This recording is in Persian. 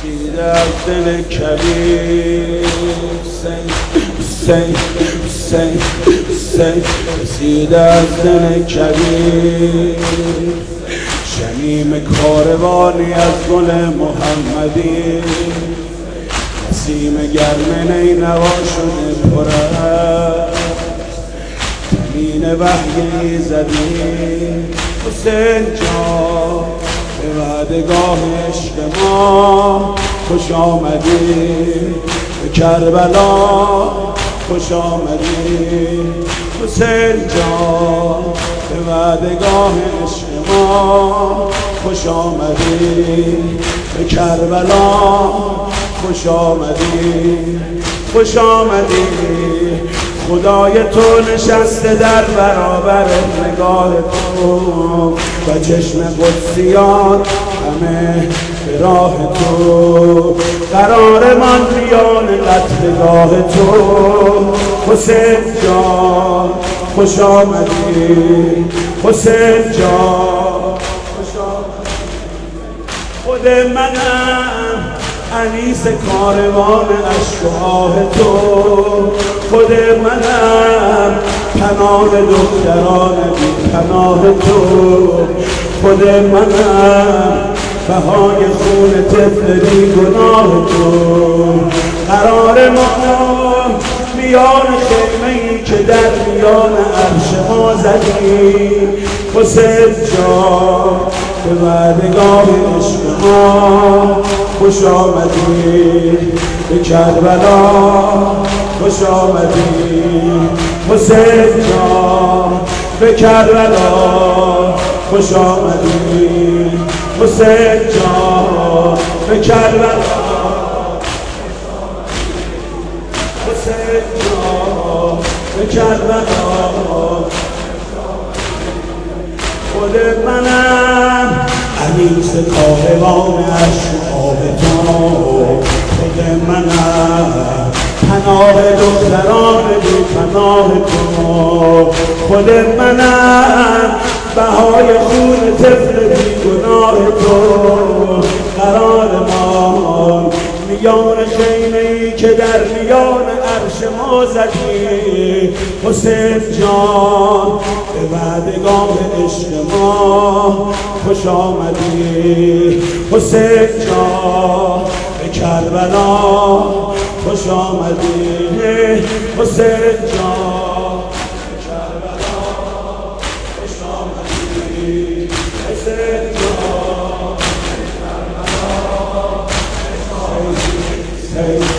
رسید از دل کبیر حسین حسین حسین رسید از دل کبیر شمیم کاروانی از گل محمدی نسیم گرم نینوا شده پرست تمین وحی زدی حسین جان به وعدگاه عشق ما خوش آمدی به کربلا خوش آمدی حسین جان به وعدگاه عشق ما خوش آمدی به کربلا خوش آمدی خوش آمدی خدای تو نشسته در برابر نگاه تو و چشم قدسیان همه به راه تو قرار من میان قتلگاه تو حسین جان خوش آمدی حسین جان خوش آمدی خود منم انیس کاروان عشق و آه تو خود منم پناه دختران بی پناه تو خود منم بهای خون طفل بی گناه تو قرار ما میان خیمه‌ای که در میان عرش ما زدی حسین جان به وعدگاه عشق ما خوش آمدی به کربلا خوش آمدی حسین جان به کربلا خوش آمدی حسین جان به کربلا حسین جان به کربلا خود منم انیس کاروان عشق و آب تو خود منم پناه دختران بی پناه تو خود منم بهای خون طفل بی گناه تو قرار ما میان خیمه‌ای که در میان عرش ما زدی حسین جان به وعدگاه عشق ما خوش آمدی حسین جان به کربلا خوش آمدی حسین جان به کربلا خوش آمدی حسین جان به کربلا خوش آمدی